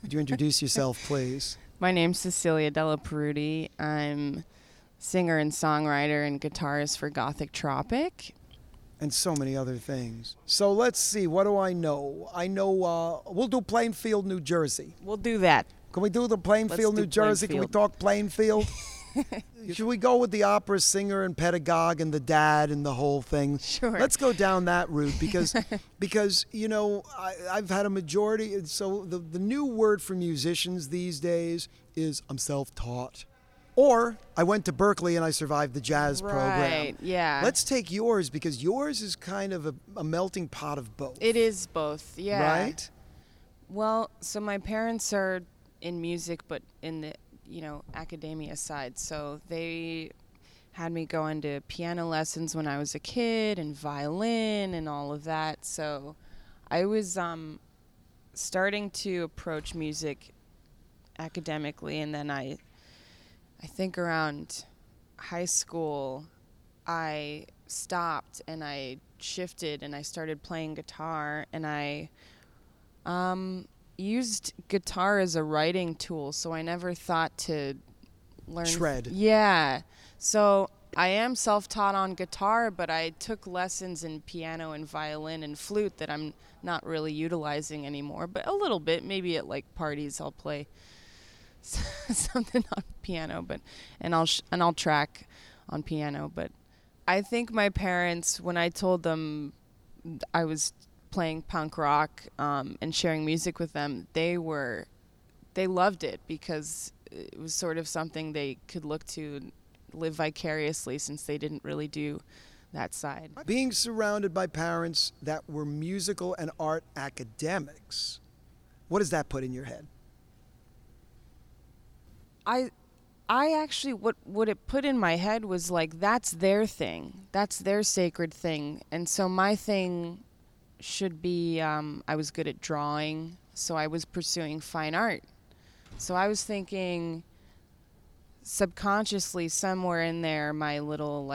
Would you introduce yourself, please? My name's Cecilia Della Peruti. I'm singer and songwriter and guitarist for Gothic Tropic. And so many other things. So let's see, what do I know? I know we'll do Plainfield, New Jersey. We'll do that. Can we do the Plainfield, Let's New do Jersey? Can we Plainfield. talk Plainfield? Should we go with the opera singer and pedagogue and the dad and the whole thing? Sure. Let's go down that route because you know, I've had a majority. So the new word for musicians these days is I'm self-taught. Or I went to Berkeley and I survived the jazz program. Right, yeah. Let's take yours because yours is kind of a melting pot of both. It is both, yeah. Right? Well, so my parents are in music, but in the, academia side. So they had me go into piano lessons when I was a kid and violin and all of that. So I was starting to approach music academically, and then I think around high school, I stopped and I shifted and I started playing guitar, and I used guitar as a writing tool, so I never thought to learn. Shred. Yeah. So I am self-taught on guitar, but I took lessons in piano and violin and flute that I'm not really utilizing anymore, but a little bit. Maybe at like parties I'll play something on piano, and I'll track on piano. But I think my parents, when I told them I was playing punk rock and sharing music with them, they loved it because it was sort of something they could look to live vicariously, since they didn't really do that side. Being surrounded by parents that were musical and art academics, what does that put in your head? I actually, what it put in my head was like, that's their thing. That's their sacred thing. And so my thing should be, I was good at drawing, so I was pursuing fine art. So I was thinking subconsciously somewhere in there, my little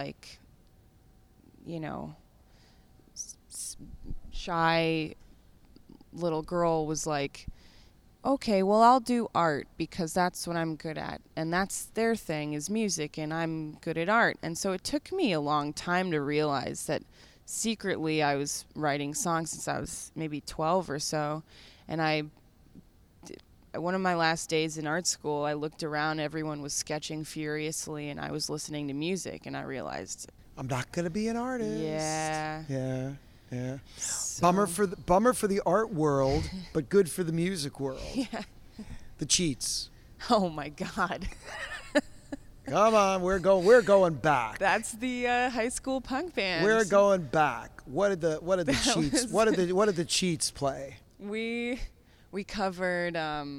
shy little girl was like, okay, well, I'll do art because that's what I'm good at. And that's their thing, is music, and I'm good at art. And so it took me a long time to realize that secretly I was writing songs since I was maybe 12 or so. And one of my last days in art school, I looked around, everyone was sketching furiously, and I was listening to music, and I realized, I'm not going to be an artist. Yeah. Yeah. So Bummer for the art world, but good for the music world. Yeah. The Cheats. Oh my God. Come on, we're going back. That's the high school punk band. We're going back. What did the Cheats? What did the Cheats play? We covered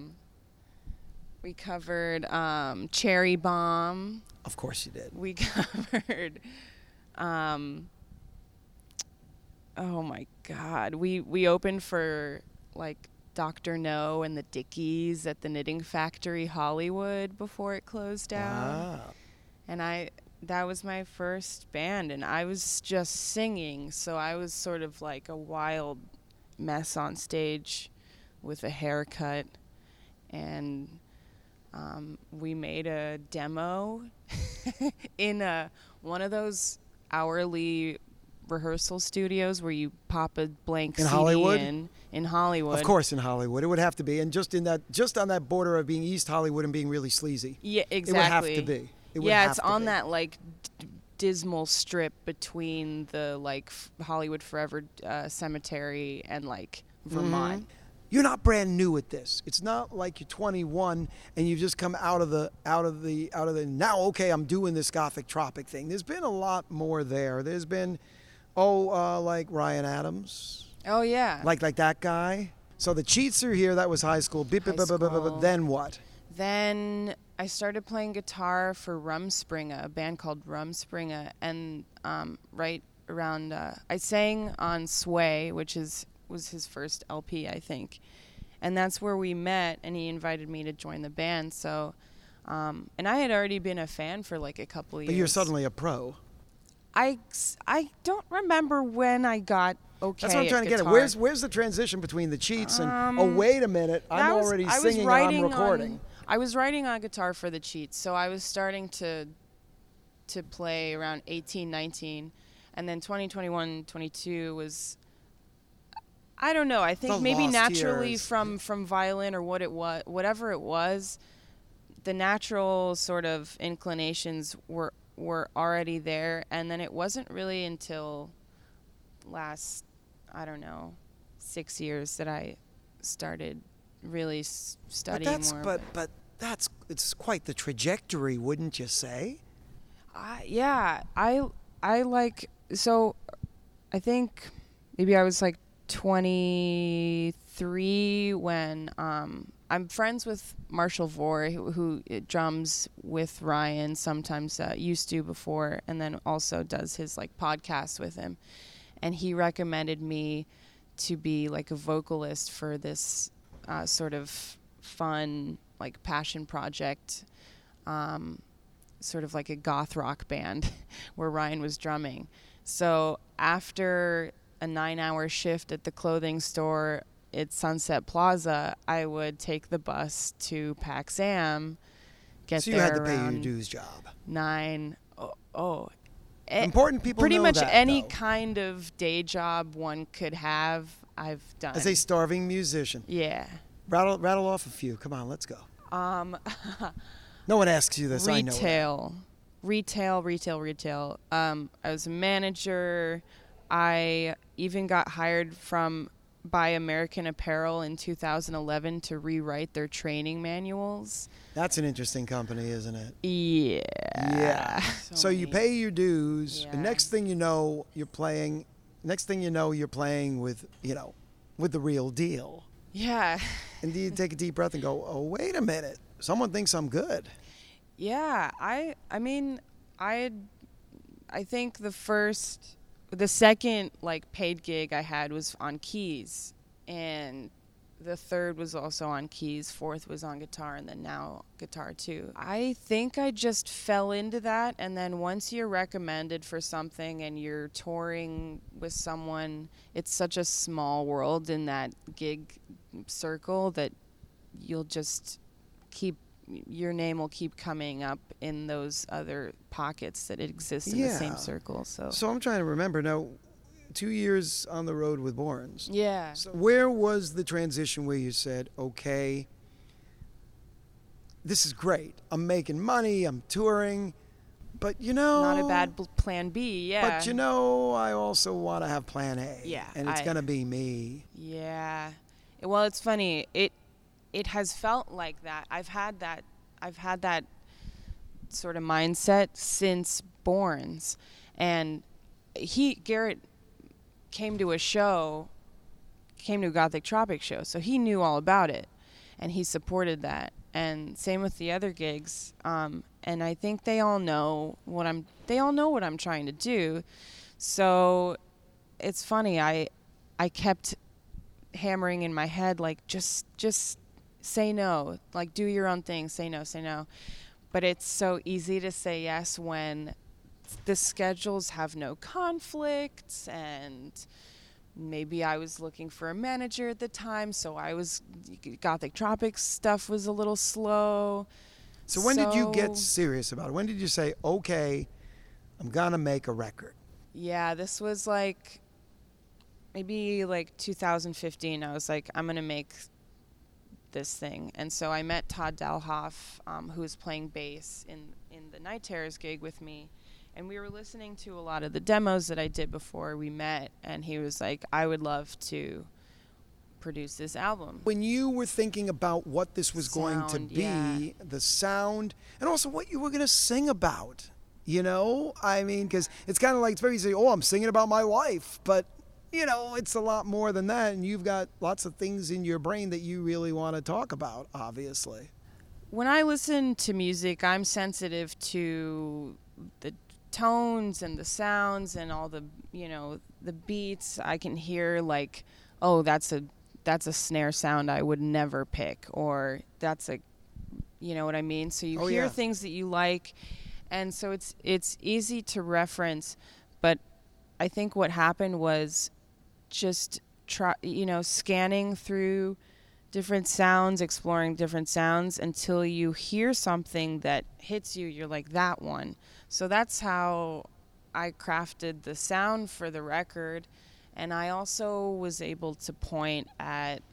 Cherry Bomb. Of course you did. We covered oh my God. We opened for like Dr. No and the Dickies at the Knitting Factory Hollywood before it closed down. Wow. And that was my first band, and I was just singing, so I was sort of like a wild mess on stage with a haircut, and we made a demo in one of those hourly rehearsal studios where you pop a blank In CD Hollywood? in Hollywood. Of course, in Hollywood, it would have to be, and just on that border of being East Hollywood and being really sleazy. Yeah, exactly. It would have to be. It's on that like dismal strip between the like Hollywood Forever Cemetery and like Vermont. Mm-hmm. You're not brand new at this. It's not like you're 21 and you've just come out of the now. Okay, I'm doing this Gothic Tropic thing. There's been a lot more there. There's been, like Ryan Adams. Oh yeah. Like that guy. So the Cheats are here. That was high school. School. Then what? Then I started playing guitar for Rumspringa, a band called Rumspringa, and right around I sang on Sway, which was his first LP, I think, and that's where we met. And he invited me to join the band. So, and I had already been a fan for like a couple of years. But you're suddenly a pro. I don't remember when I got okay. That's what I'm trying to get at. guitar. Where's the transition between the cheats and oh wait a minute, I'm already I was singing and I'm writing recording. I was writing on guitar for the cheats, so I was starting to play around 18, 19, and then 20, 21, 22 was, I don't know. I think The maybe lost naturally years. from violin or whatever it was, the natural sort of inclinations were already there, and then it wasn't really until last, I don't know, 6 years that I started really studying more. But it's quite the trajectory, wouldn't you say? Yeah, I like, so I think maybe I was like 23 when I'm friends with Marshall Vore, who drums with Ryan, sometimes used to before, and then also does his like podcast with him. And he recommended me to be like a vocalist for this sort of fun, like passion project, sort of like a goth rock band where Ryan was drumming. So after a 9-hour shift at the clothing store at Sunset Plaza, I would take the bus to Pax Am, get So you there had to pay your around dues job. 9. Important people pretty know much that, any though. kind of day job one could have, I've done. As a starving musician. Yeah. Rattle off a few. Come on, let's go. No one asks you this. I know that. Retail. I was a manager. I even got hired by American Apparel in 2011 to rewrite their training manuals. That's an interesting company, isn't it? Yeah. Yeah. So you many. pay your dues, Yeah. and next thing you know, you're playing with, with the real deal. Yeah. And you take a deep breath and go, oh, wait a minute. Someone thinks I'm good. Yeah. I think the second like paid gig I had was on keys, and the third was also on keys, fourth was on guitar, and then now guitar too. I think I just fell into that, and then once you're recommended for something and you're touring with someone, it's such a small world in that gig circle that you'll just your name will keep coming up in those other pockets that exist in the same circle. So I'm trying to remember now. 2 years on the road with Borns. yeah. So where was the transition where you said, okay, this is great. I'm making money. I'm touring. But, Not a bad plan B, yeah. But, I also want to have plan A. Yeah, And it's going to be me. Yeah. Well, it's funny. It has felt like that. I've had that sort of mindset since Borns. And Garrett came to a Gothic Tropic show, so he knew all about it, and he supported that. And same with the other gigs. And I think they all know what I'm trying to do. So it's funny. I kept hammering in my head, like, just say no, like, do your own thing, say no. But it's so easy to say yes when the schedules have no conflicts, and maybe I was looking for a manager at the time, so Gothic Tropics stuff was a little slow. So when did you get serious about it? When did you say, okay, I'm going to make a record? Yeah, this was maybe 2015. I was like, I'm going to make this thing. And so I met Todd Dalhoff, who was playing bass in the Night Terrors gig with me. And we were listening to a lot of the demos that I did before we met, and he was like, I would love to produce this album. When you were thinking about what this was going to be, yeah. the sound, and also what you were going to sing about, I mean, because it's kind of like, it's very easy, I'm singing about my life, but, it's a lot more than that, and you've got lots of things in your brain that you really want to talk about, obviously. When I listen to music, I'm sensitive to the tones and the sounds and all the the beats. I can hear that's a snare sound I would never pick, or that's what I mean. So you hear things that you like, and so it's easy to reference. But I think what happened was just scanning through different sounds, exploring different sounds until you hear something that hits you. You're like, that one. So that's how I crafted the sound for the record. And I also was able to point at,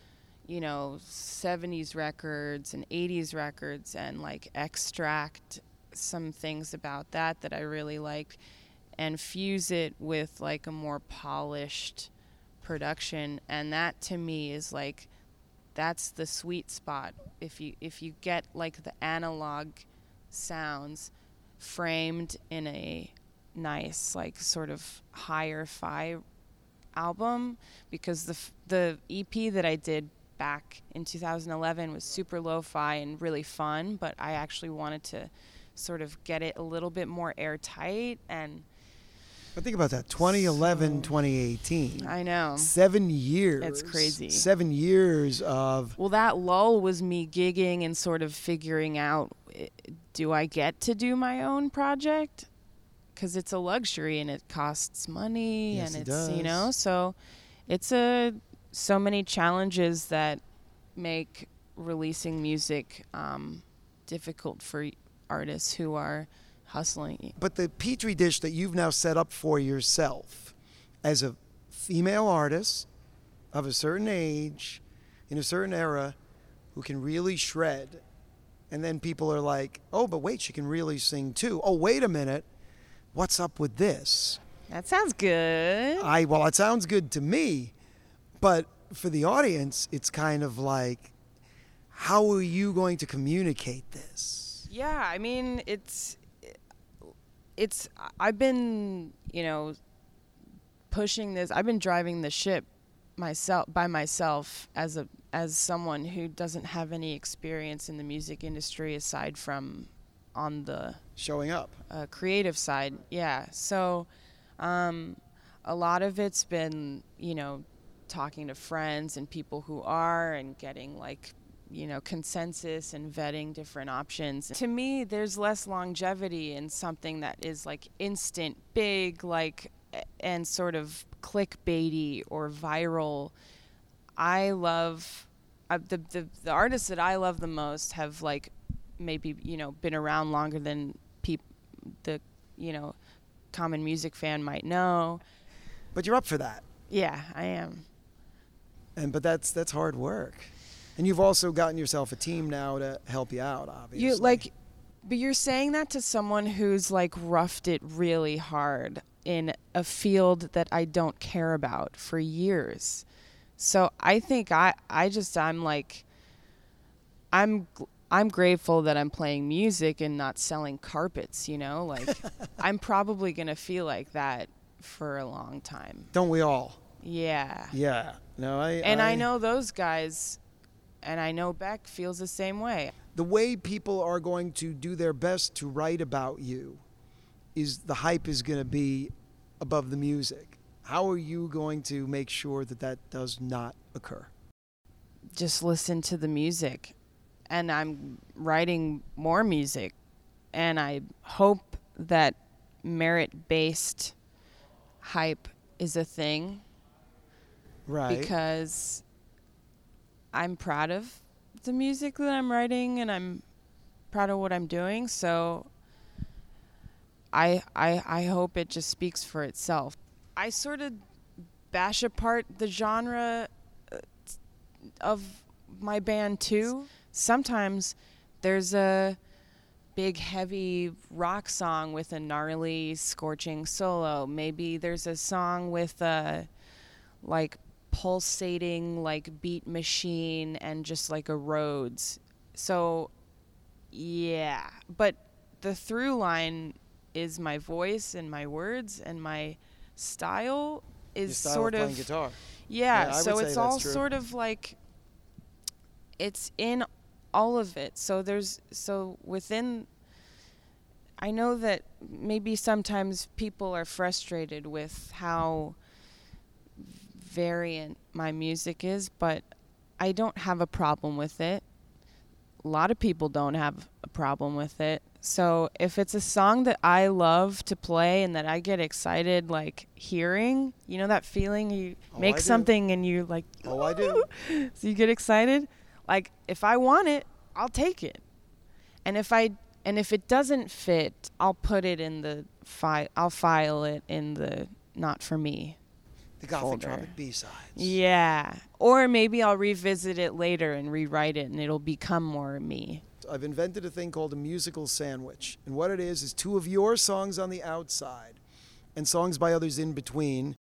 70s records and 80s records and like extract some things about that I really liked and fuse it with like a more polished production. And that to me is like, that's the sweet spot. If you get like the analog sounds framed in a nice like sort of higher fi album, because the EP that I did back in 2011 was super lo-fi and really fun, but I actually wanted to sort of get it a little bit more airtight. And but think about that, 2011, 2018. I know. 7 years. It's crazy. 7 years of... Well, that lull was me gigging and sort of figuring out, do I get to do my own project? Because it's a luxury and it costs money. Yes, and it it's, does. so it's so many challenges that make releasing music difficult for artists who are hustling. But the petri dish that you've now set up for yourself as a female artist of a certain age, in a certain era, who can really shred, and then people are like, oh, but wait, she can really sing too. Oh, wait a minute, what's up with this? That sounds good. Well, it sounds good to me, but for the audience, it's kind of like, how are you going to communicate this? Yeah, I mean, I've been, pushing this. I've been driving the ship by myself as someone who doesn't have any experience in the music industry aside from on the showing up creative side. Yeah. So, a lot of it's been, talking to friends and people who are and getting like, consensus and vetting different options. To me, there's less longevity in something that is like instant, big, like, and sort of clickbaity or viral. I love the artists that I love the most have like maybe, been around longer than the common music fan might know. But you're up for that. Yeah, I am. But that's hard work. And you've also gotten yourself a team now to help you out, obviously. But you're saying that to someone who's like roughed it really hard in a field that I don't care about for years. So I think I'm grateful that I'm playing music and not selling carpets, Like I'm probably going to feel like that for a long time. Don't we all? Yeah. Yeah. No, I know those guys, and I know Beck feels the same way. The way people are going to do their best to write about you is the hype is going to be above the music. How are you going to make sure that does not occur? Just listen to the music. And I'm writing more music. And I hope that merit-based hype is a thing. Right. Because I'm proud of the music that I'm writing and I'm proud of what I'm doing. So I hope it just speaks for itself. I sort of bash apart the genre of my band too. Sometimes there's a big heavy rock song with a gnarly scorching solo. Maybe there's a song with a like pulsating like beat machine and just like a Rhodes. So yeah, but the through line is my voice and my words, and my style is your style sort of of playing guitar. Yeah, I so would say it's that's all true. sort of like it's in all of it. So within, I know that maybe sometimes people are frustrated with how variant my music is, but I don't have a problem with it. A lot of people don't have a problem with it. So if it's a song that I love to play and that I get excited like hearing, you know that feeling you make something and you like, oh, I do. So you get excited. Like if I want it, I'll take it. And if it doesn't fit, I'll put it in the I'll file it in the not for me. The Gothic Tropic B-sides. Yeah. Or maybe I'll revisit it later and rewrite it and it'll become more me. I've invented a thing called a musical sandwich. And what it is two of your songs on the outside and songs by others in between.